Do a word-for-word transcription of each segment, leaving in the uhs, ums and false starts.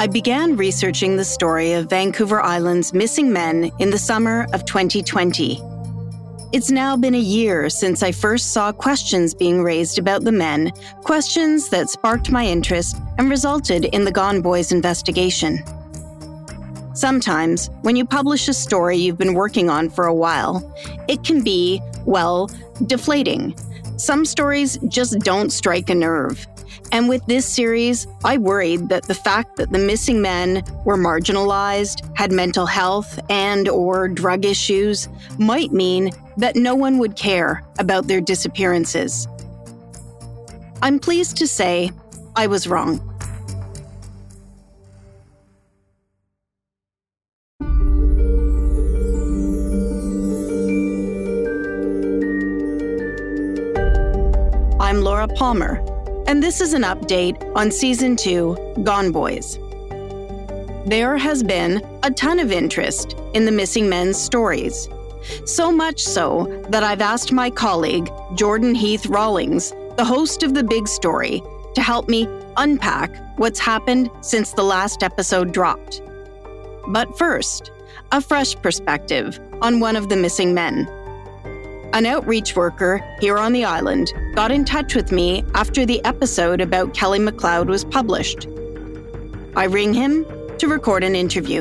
I began researching the story of Vancouver Island's missing men in the summer of twenty twenty. It's now been a year since I first saw questions being raised about the men, questions that sparked my interest and resulted in the Gone Boys investigation. Sometimes, when you publish a story you've been working on for a while, it can be, well, deflating. Some stories just don't strike a nerve. And with this series, I worried that the fact that the missing men were marginalized, had mental health and or drug issues, might mean that no one would care about their disappearances. I'm pleased to say I was wrong. I'm Laura Palmer, and this is an update on Season two, Gone Boys. There has been a ton of interest in the missing men's stories. So much so that I've asked my colleague, Jordan Heath Rawlings, the host of The Big Story, to help me unpack what's happened since the last episode dropped. But first, a fresh perspective on one of the missing men. An outreach worker here on the island got in touch with me after the episode about Kelly McLeod was published. I ring him to record an interview.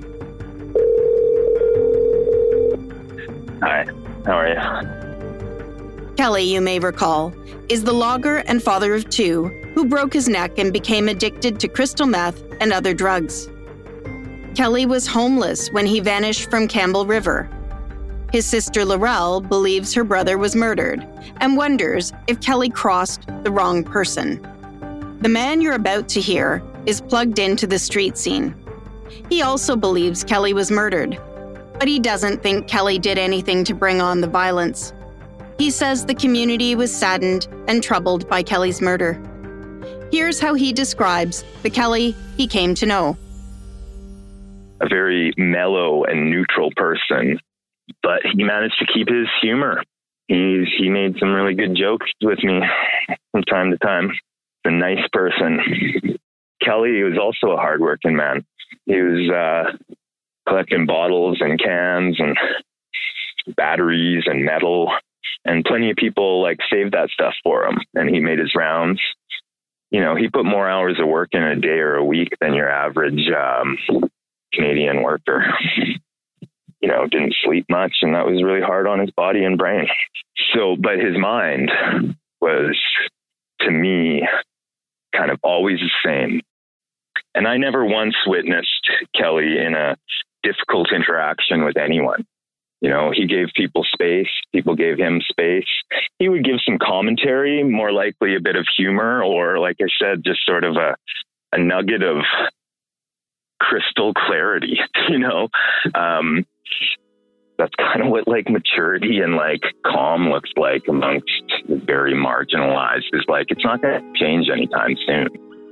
Hi, how are you? Kelly, you may recall, is the logger and father of two who broke his neck and became addicted to crystal meth and other drugs. Kelly was homeless when he vanished from Campbell River. His sister Laurel believes her brother was murdered and wonders if Kelly crossed the wrong person. The man you're about to hear is plugged into the street scene. He also believes Kelly was murdered, but he doesn't think Kelly did anything to bring on the violence. He says the community was saddened and troubled by Kelly's murder. Here's how he describes the Kelly he came to know. A very mellow and neutral person, but he managed to keep his humor. He, he made some really good jokes with me from time to time. A nice person. Kelly was also a hardworking man. He was uh, collecting bottles and cans and batteries and metal, and plenty of people like saved that stuff for him. And he made his rounds. You know, he put more hours of work in a day or a week than your average um, Canadian worker. You know, didn't sleep much, and that was really hard on his body and brain. So, but his mind was, to me, kind of always the same. And I never once witnessed Kelly in a difficult interaction with anyone. You know, he gave people space. People gave him space. He would give some commentary, more likely a bit of humor, or like I said, just sort of a, a nugget of crystal clarity, you know? Um, that's kind of what like maturity and like calm looks like amongst the very marginalized. Is like, it's not going to change anytime soon.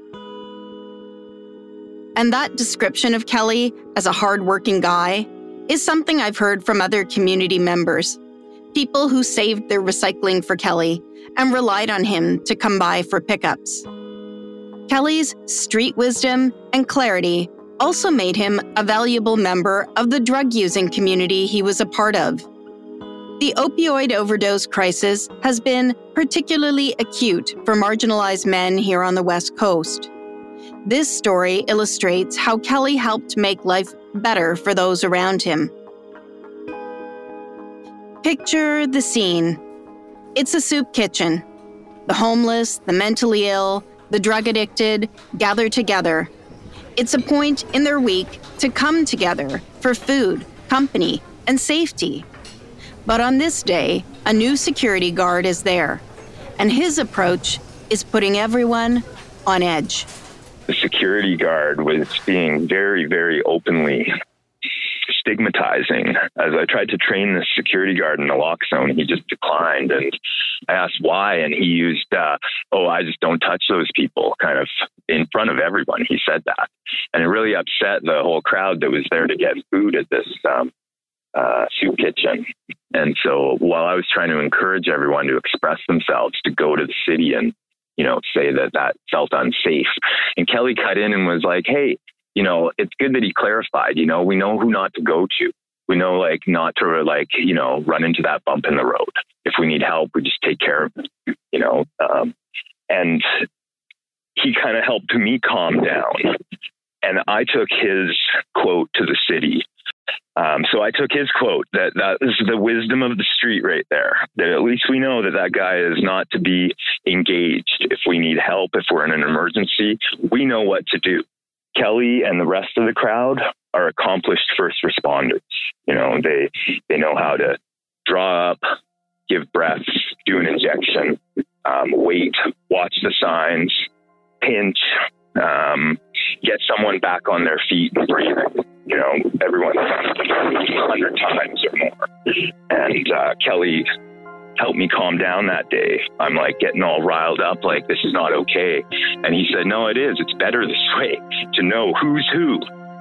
And that description of Kelly as a hardworking guy is something I've heard from other community members, people who saved their recycling for Kelly and relied on him to come by for pickups. Kelly's street wisdom and clarity also made him a valuable member of the drug-using community he was a part of. The opioid overdose crisis has been particularly acute for marginalized men here on the West Coast. This story illustrates how Kelly helped make life better for those around him. Picture the scene. It's a soup kitchen. The homeless, the mentally ill, the drug-addicted gather together. It's a point in their week to come together for food, company, and safety. But on this day, a new security guard is there, and his approach is putting everyone on edge. The security guard was being very, very openly stigmatizing. As I tried to train the security guard in the lock zone, he just declined. And I asked why, and he used, uh, oh, I just don't touch those people, kind of in front of everyone. He said that. And it really upset the whole crowd that was there to get food at this um, uh, soup kitchen. And so while I was trying to encourage everyone to express themselves, to go to the city and, you know, say that that felt unsafe, and Kelly cut in and was like, hey, you know, it's good that he clarified, you know, we know who not to go to. We know, like, not to, like, you know, run into that bump in the road. If we need help, we just take care of it, you know. Um, and he kind of helped me calm down. And I took his quote to the city. Um, so I took his quote that that is the wisdom of the street right there, that at least we know that that guy is not to be engaged. If we need help, if we're in an emergency, we know what to do. Kelly and the rest of the crowd are accomplished first responders. You know, they, they know how to draw up, give breaths, do an injection, um, wait, watch the signs, pinch, um, get someone back on their feet and breathing. You know, everyone's done it a hundred times or more. And uh, Kelly helped me calm down that day. I'm like getting all riled up, like, this is not okay. And he said, no, it is. It's better this way to know who's who.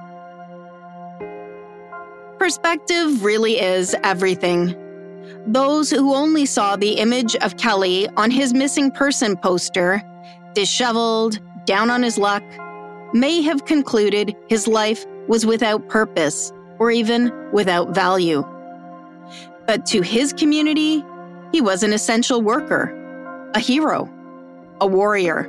Perspective really is everything. Those who only saw the image of Kelly on his missing person poster, disheveled, down on his luck, may have concluded his life was without purpose or even without value. But to his community, he was an essential worker, a hero, a warrior.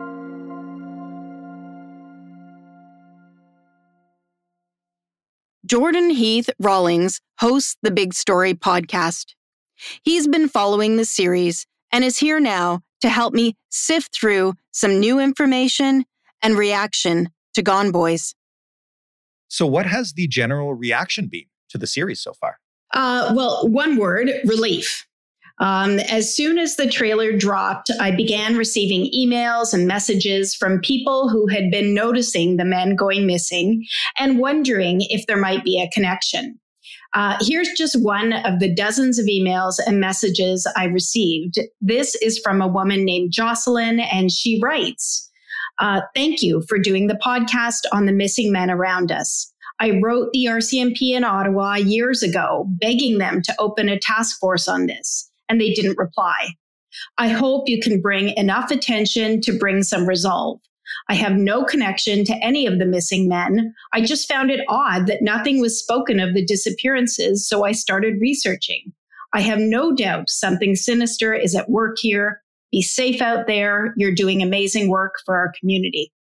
Jordan Heath Rawlings hosts the Big Story podcast. He's been following the series and is here now to help me sift through some new information and reaction to Gone Boys. So what has the general reaction been to the series so far? Uh, well, one word, relief. Um, as soon as the trailer dropped, I began receiving emails and messages from people who had been noticing the men going missing and wondering if there might be a connection. Uh, here's just one of the dozens of emails and messages I received. This is from a woman named Jocelyn, and she writes, uh, thank you for doing the podcast on the missing men around us. I wrote the R C M P in Ottawa years ago, begging them to open a task force on this, and they didn't reply. I hope you can bring enough attention to bring some resolve. I have no connection to any of the missing men. I just found it odd that nothing was spoken of the disappearances, so I started researching. I have no doubt something sinister is at work here. Be safe out there. You're doing amazing work for our community.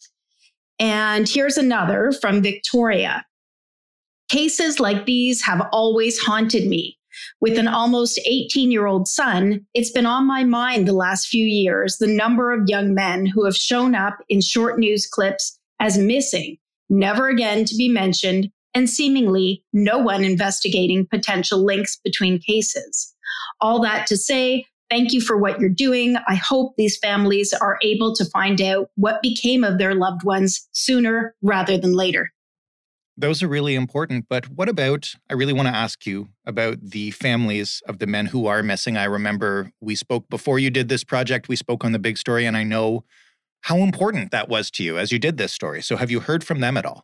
And here's another from Victoria. Cases like these have always haunted me. With an almost eighteen-year-old son, it's been on my mind the last few years, the number of young men who have shown up in short news clips as missing, never again to be mentioned, and seemingly no one investigating potential links between cases. All that to say, thank you for what you're doing. I hope these families are able to find out what became of their loved ones sooner rather than later. Those are really important, but what about, I really want to ask you about the families of the men who are missing. I remember we spoke before you did this project, we spoke on the Big Story, and I know how important that was to you as you did this story. So have you heard from them at all?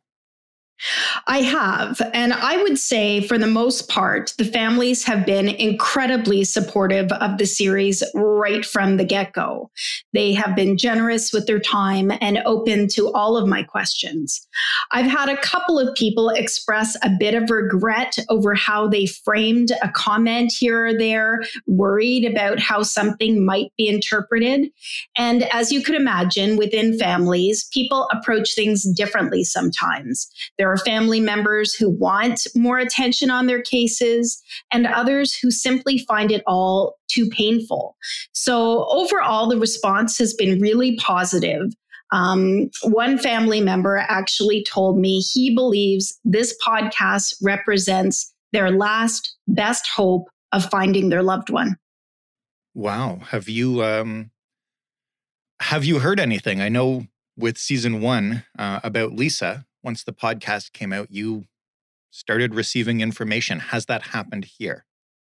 I have, and I would say for the most part, the families have been incredibly supportive of the series right from the get-go. They have been generous with their time and open to all of my questions. I've had a couple of people express a bit of regret over how they framed a comment here or there, worried about how something might be interpreted. And as you could imagine, within families, people approach things differently sometimes. There There are family members who want more attention on their cases and others who simply find it all too painful. So overall, the response has been really positive. Um, one family member actually told me he believes this podcast represents their last best hope of finding their loved one. Wow. Have you, um, have you heard anything? I know with season one uh, about Lisa, once the podcast came out, you started receiving information. Has that happened here?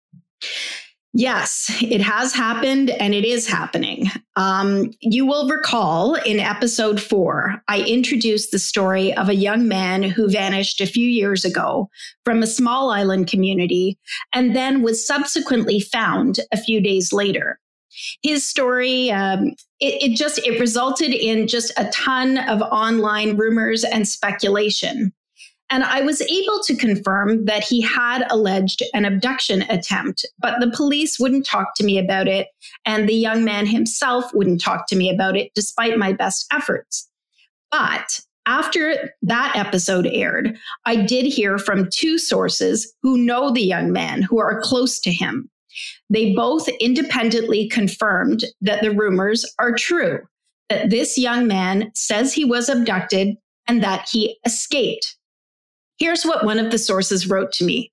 Yes, it has happened and it is happening. Um, you will recall in episode four, I introduced the story of a young man who vanished a few years ago from a small island community and then was subsequently found a few days later. His story, um, it, it just, it resulted in just a ton of online rumors and speculation. And I was able to confirm that he had alleged an abduction attempt, but the police wouldn't talk to me about it. And the young man himself wouldn't talk to me about it, despite my best efforts. But after that episode aired, I did hear from two sources who know the young man, who are close to him. They both independently confirmed that the rumors are true, that this young man says he was abducted and that he escaped. Here's what one of the sources wrote to me.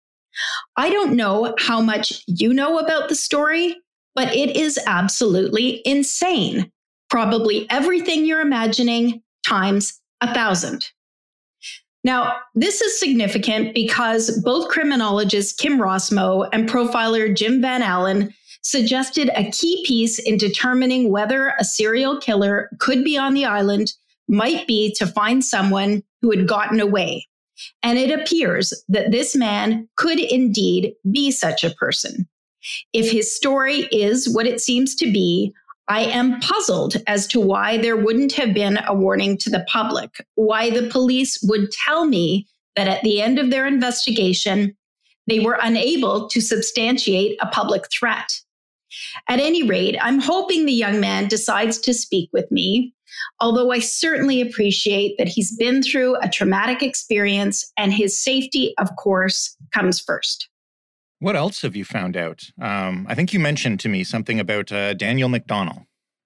I don't know how much you know about the story, but it is absolutely insane. Probably everything you're imagining times a thousand. Now, this is significant because both criminologist Kim Rossmo and profiler Jim Van Allen suggested a key piece in determining whether a serial killer could be on the island might be to find someone who had gotten away. And it appears that this man could indeed be such a person. If his story is what it seems to be, I am puzzled as to why there wouldn't have been a warning to the public, why the police would tell me that at the end of their investigation, they were unable to substantiate a public threat. At any rate, I'm hoping the young man decides to speak with me, although I certainly appreciate that he's been through a traumatic experience and his safety, of course, comes first. What else have you found out? Um, I think you mentioned to me something about uh, Daniel McDonnell.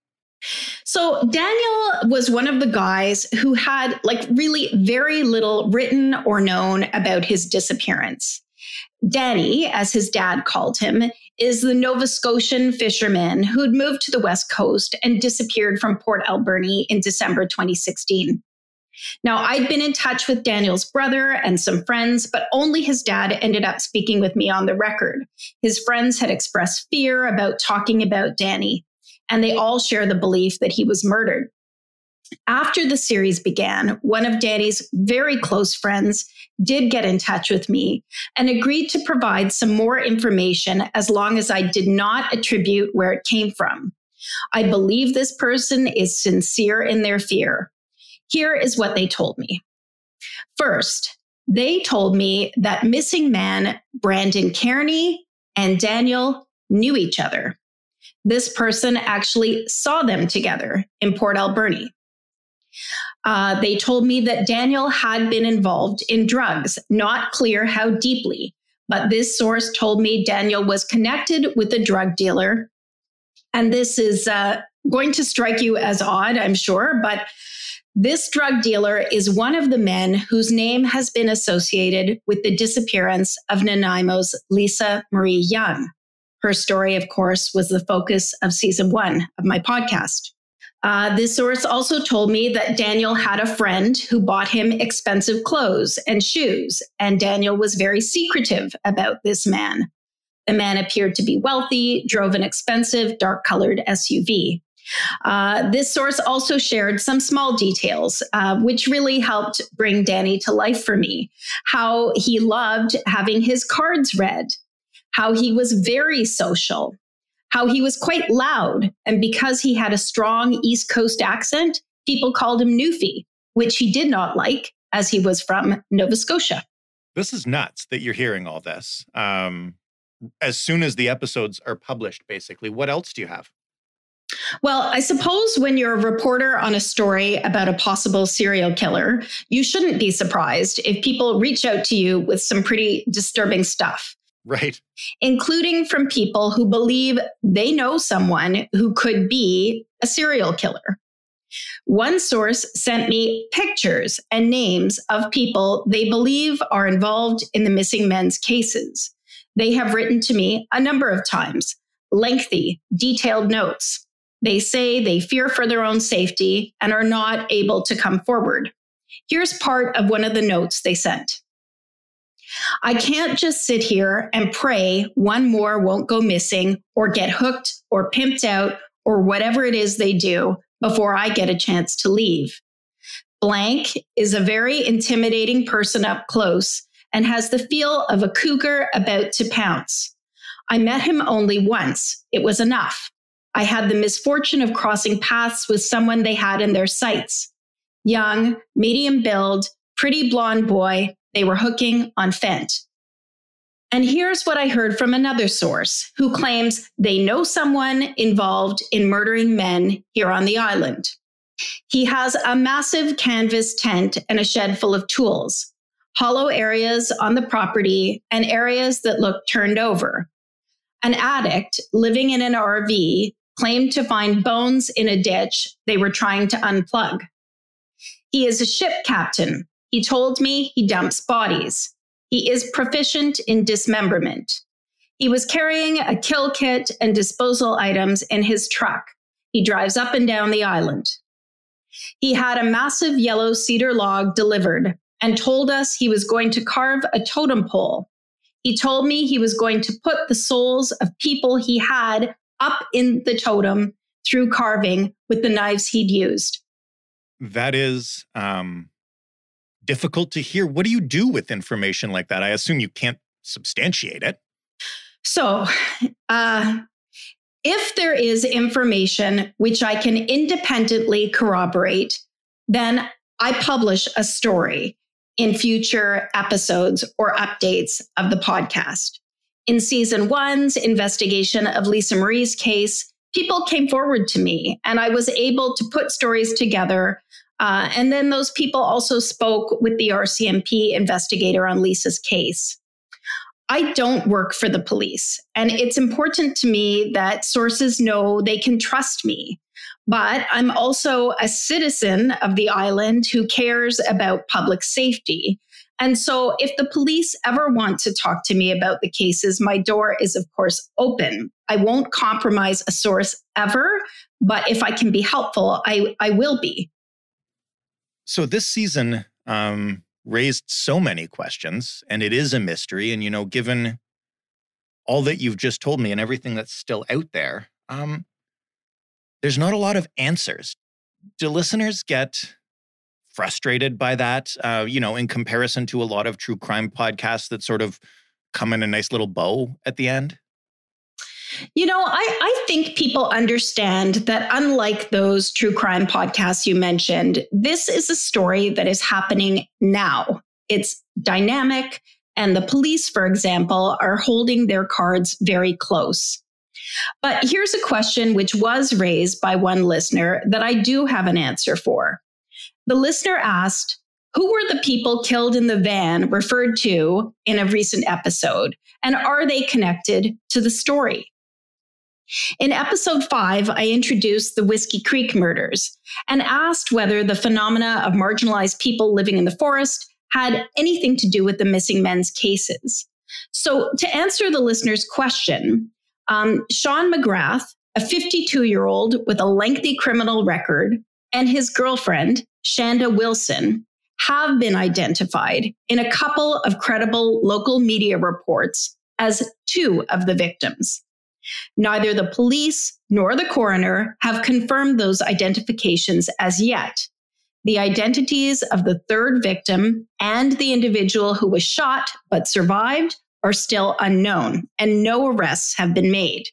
So Daniel was one of the guys who had like really very little written or known about his disappearance. Danny, as his dad called him, is the Nova Scotian fisherman who'd moved to the West Coast and disappeared from Port Alberni in December twenty sixteen. Now, I'd been in touch with Daniel's brother and some friends, but only his dad ended up speaking with me on the record. His friends had expressed fear about talking about Danny, and they all share the belief that he was murdered. After the series began, one of Danny's very close friends did get in touch with me and agreed to provide some more information as long as I did not attribute where it came from. I believe this person is sincere in their fear. Here is what they told me. First, they told me that missing man Brandon Kearney and Daniel knew each other. This person actually saw them together in Port Alberni. Uh, they told me that Daniel had been involved in drugs, not clear how deeply, but this source told me Daniel was connected with a drug dealer. And this is uh, going to strike you as odd, I'm sure, but this drug dealer is one of the men whose name has been associated with the disappearance of Nanaimo's Lisa Marie Young. Her story, of course, was the focus of season one of my podcast. Uh, this source also told me that Daniel had a friend who bought him expensive clothes and shoes, and Daniel was very secretive about this man. The man appeared to be wealthy, drove an expensive, dark-colored S U V. Uh, this source also shared some small details, uh, which really helped bring Danny to life for me. How he loved having his cards read, how he was very social, how he was quite loud. And because he had a strong East Coast accent, people called him Newfie, which he did not like as he was from Nova Scotia. This is nuts that you're hearing all this. Um, as soon as the episodes are published, basically, what else do you have? Well, I suppose when you're a reporter on a story about a possible serial killer, you shouldn't be surprised if people reach out to you with some pretty disturbing stuff. Right. Including from people who believe they know someone who could be a serial killer. One source sent me pictures and names of people they believe are involved in the missing men's cases. They have written to me a number of times, lengthy, detailed notes. They say they fear for their own safety and are not able to come forward. Here's part of one of the notes they sent. I can't just sit here and pray one more won't go missing or get hooked or pimped out or whatever it is they do before I get a chance to leave. Blank is a very intimidating person up close and has the feel of a cougar about to pounce. I met him only once. It was enough. I had the misfortune of crossing paths with someone they had in their sights. Young, medium build, pretty blonde boy. They were hooking on Fent. And here's what I heard from another source who claims they know someone involved in murdering men here on the island. He has a massive canvas tent and a shed full of tools, hollow areas on the property, and areas that look turned over. An addict living in an R V claimed to find bones in a ditch they were trying to unplug. He is a ship captain. He told me he dumps bodies. He is proficient in dismemberment. He was carrying a kill kit and disposal items in his truck. He drives up and down the island. He had a massive yellow cedar log delivered and told us he was going to carve a totem pole. He told me he was going to put the souls of people he had up in the totem through carving with the knives he'd used. That is um, difficult to hear. What do you do with information like that? I assume you can't substantiate it. So, uh, if there is information which I can independently corroborate, then I publish a story in future episodes or updates of the podcast. In season one's investigation of Lisa Marie's case, people came forward to me and I was able to put stories together. Uh, and then those people also spoke with the R C M P investigator on Lisa's case. I don't work for the police, and it's important to me that sources know they can trust me. But I'm also a citizen of the island who cares about public safety. And so if the police ever want to talk to me about the cases, my door is, of course, open. I won't compromise a source ever, but if I can be helpful, I, I will be. So this season um, raised so many questions, and it is a mystery. And, you know, given all that you've just told me and everything that's still out there, um, there's not a lot of answers. Do listeners get frustrated by that, uh, you know, in comparison to a lot of true crime podcasts that sort of come in a nice little bow at the end? You know, I, I think people understand that unlike those true crime podcasts you mentioned, this is a story that is happening now. It's dynamic, and the police, for example, are holding their cards very close. But here's a question which was raised by one listener that I do have an answer for. The listener asked, who were the people killed in the van referred to in a recent episode, and are they connected to the story? In episode five, I introduced the Whiskey Creek murders and asked whether the phenomena of marginalized people living in the forest had anything to do with the missing men's cases. So to answer the listener's question, um, Sean McGrath, a fifty-two-year-old with a lengthy criminal record, and his girlfriend, Shanda Wilson, have been identified in a couple of credible local media reports as two of the victims. Neither the police nor the coroner have confirmed those identifications as yet. The identities of the third victim and the individual who was shot but survived are still unknown, and no arrests have been made.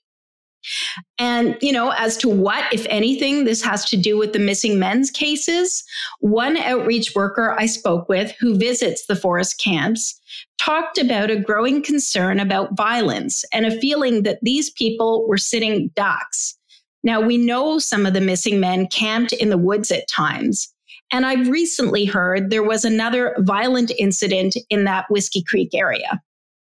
And, you know, as to what, if anything, this has to do with the missing men's cases, one outreach worker I spoke with who visits the forest camps talked about a growing concern about violence and a feeling that these people were sitting ducks. Now, we know some of the missing men camped in the woods at times, and I've recently heard there was another violent incident in that Whiskey Creek area.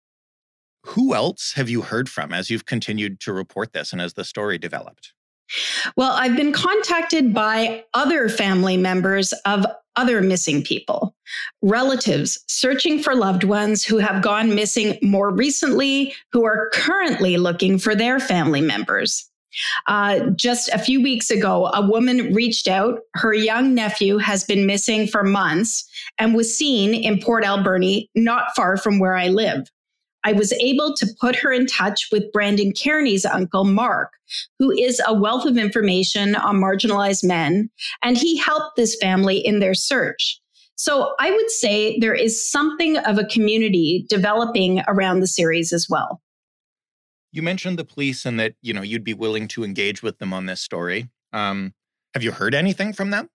Who else have you heard from as you've continued to report this and as the story developed? Well, I've been contacted by other family members of other missing people, relatives searching for loved ones who have gone missing more recently, who are currently looking for their family members. Uh, just a few weeks ago, a woman reached out. Her young nephew has been missing for months and was seen in Port Alberni, not far from where I live. I was able to put her in touch with Brandon Kearney's uncle, Mark, who is a wealth of information on marginalized men, and he helped this family in their search. So I would say there is something of a community developing around the series as well. You mentioned the police and that, you know, you'd be willing to engage with them on this story. Um, have you heard anything from them?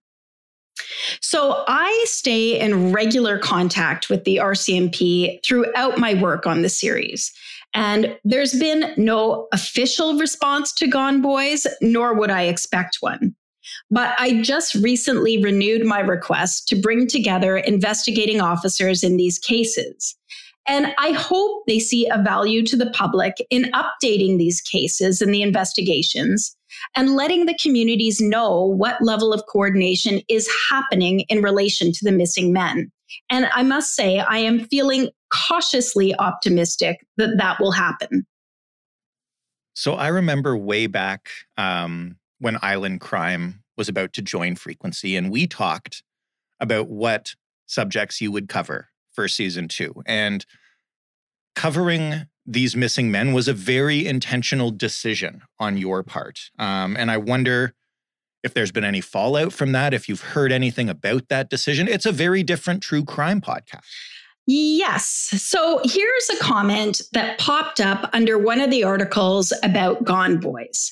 So I stay in regular contact with the R C M P throughout my work on the series. And there's been no official response to Gone Boys, nor would I expect one. But I just recently renewed my request to bring together investigating officers in these cases. And I hope they see a value to the public in updating these cases and the investigations and letting the communities know what level of coordination is happening in relation to the missing men. And I must say, I am feeling cautiously optimistic that that will happen. So I remember way back um, when Island Crime was about to join Frequency, and we talked about what subjects you would cover for season two. And covering these missing men was a very intentional decision on your part. Um, and I wonder if there's been any fallout from that, if you've heard anything about that decision. It's a very different true crime podcast. Yes. So here's a comment that popped up under one of the articles about Gone Boys.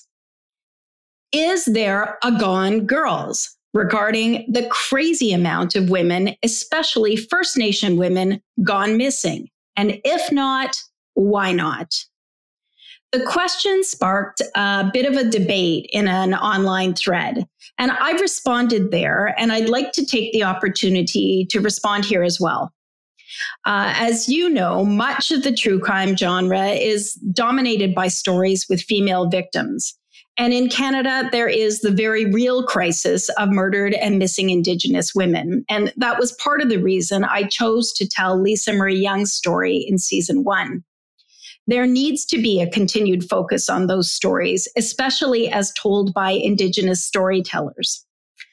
Is there a Gone Girls? Regarding the crazy amount of women, especially First Nation women, gone missing. And if not, why not? The question sparked a bit of a debate in an online thread. And I responded there, and I'd like to take the opportunity to respond here as well. Uh, as you know, much of the true crime genre is dominated by stories with female victims. And in Canada, there is the very real crisis of murdered and missing Indigenous women. And that was part of the reason I chose to tell Lisa Marie Young's story in season one. There needs to be a continued focus on those stories, especially as told by Indigenous storytellers.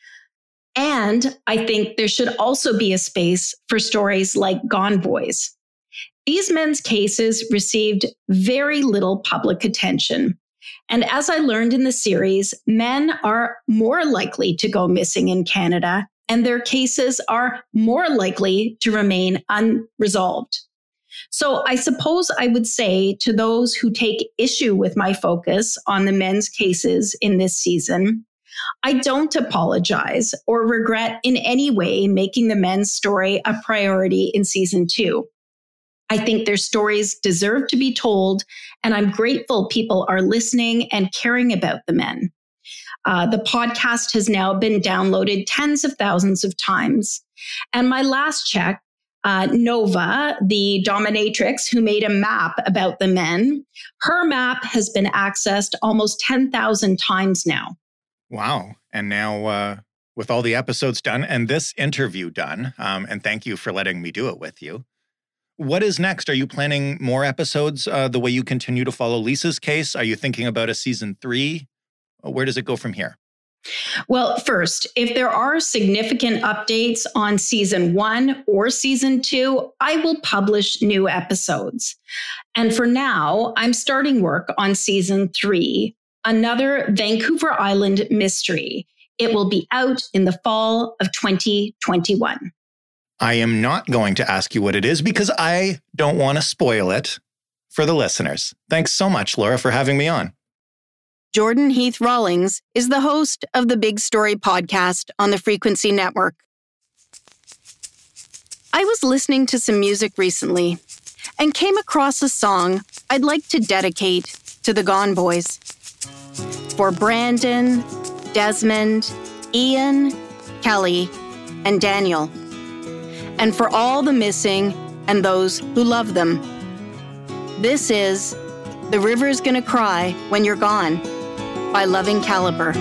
And I think there should also be a space for stories like Gone Boys. These men's cases received very little public attention. And as I learned in the series, men are more likely to go missing in Canada, and their cases are more likely to remain unresolved. So I suppose I would say to those who take issue with my focus on the men's cases in this season, I don't apologize or regret in any way making the men's story a priority in season two. I think their stories deserve to be told, and I'm grateful people are listening and caring about the men. Uh, the podcast has now been downloaded tens of thousands of times. And my last check, uh, Nova, the dominatrix who made a map about the men, her map has been accessed almost ten thousand times now. Wow. And now uh, with all the episodes done and this interview done, um, and thank you for letting me do it with you. What is next? Are you planning more episodes uh, the way you continue to follow Lisa's case? Are you thinking about a season three? Where does it go from here? Well, first, if there are significant updates on season one or season two, I will publish new episodes. And for now, I'm starting work on season three, another Vancouver Island mystery. It will be out in the fall of twenty twenty-one. I am not going to ask you what it is because I don't want to spoil it for the listeners. Thanks so much, Laura, for having me on. Jordan Heath Rawlings is the host of the Big Story podcast on the Frequency Network. I was listening to some music recently and came across a song I'd like to dedicate to the Gone Boys. For Brandon, Desmond, Ian, Kelly, and Daniel. And for all the missing and those who love them. This is The River's Gonna Cry When You're Gone by Loving Caliber.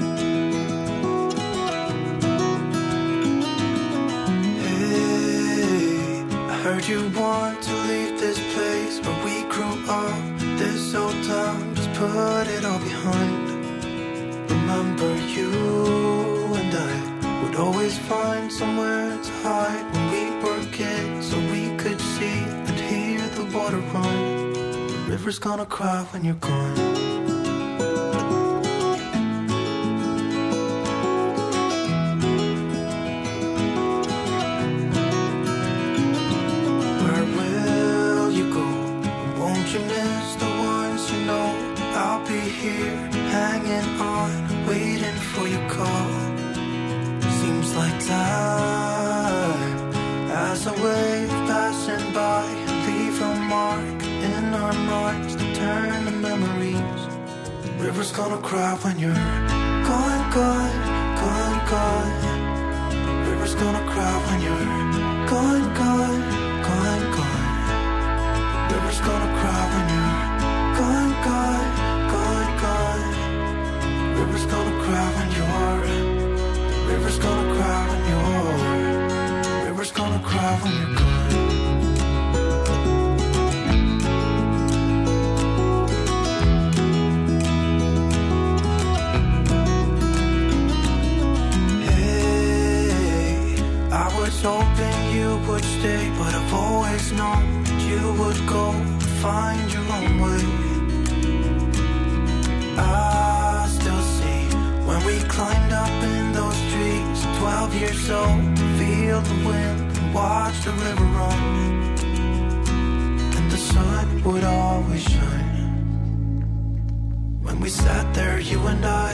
Hey, I heard you want to leave this place where we grew up. This old town, just put it all behind. Remember you and I would always find somewhere to hide when we were kids, so we could see and hear the water run. The river's gonna cry when you're gone. Where will you go? Won't you miss the ones you river's gonna cry when you're gone, gone, gone, gone. The river's gonna cry when you're gone, gone, gone, gone. The river's gonna cry when you're gone, gone, gone, gone. The river's gonna cry when you're. The river's gonna cry when you're. The river's gonna cry when you're gone. I was hoping you would stay, but I've always known that you would go and find your own way. I still see when we climbed up in those trees, twelve years old, feel the wind and watch the river run. And the sun would always shine when we sat there, you and I.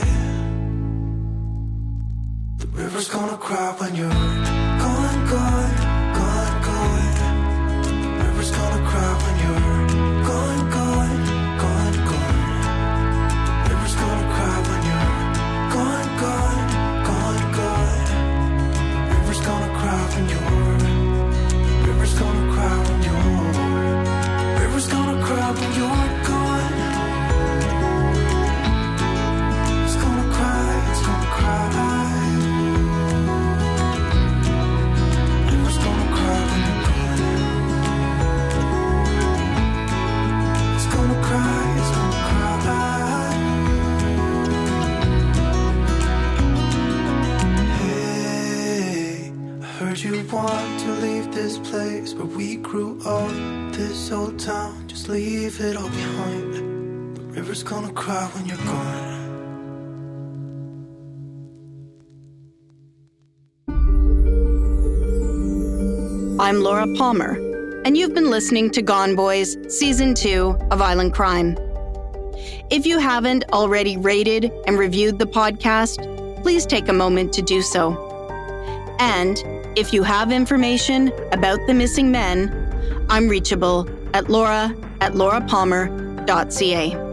The river's gonna cry when you're gone, gone, gone, gone. The river's gonna cry when you're gone, gone, gone, gone. The river's gonna cry when you're gone, gone, gone, gone. The river's gonna cry when you're. The river's gonna cry when you're. The river's gonna cry when you're gone. It's gonna cry, it's gonna cry. You want to leave this place where we grew up, this old town, just leave it all behind. The river's gonna cry when you're gone. I'm Laura Palmer, and you've been listening to Gone Boys, Season two of Island Crime. If you haven't already rated and reviewed the podcast, please take a moment to do so. And if you have information about the missing men, I'm reachable at laura at laura palmer dot c a.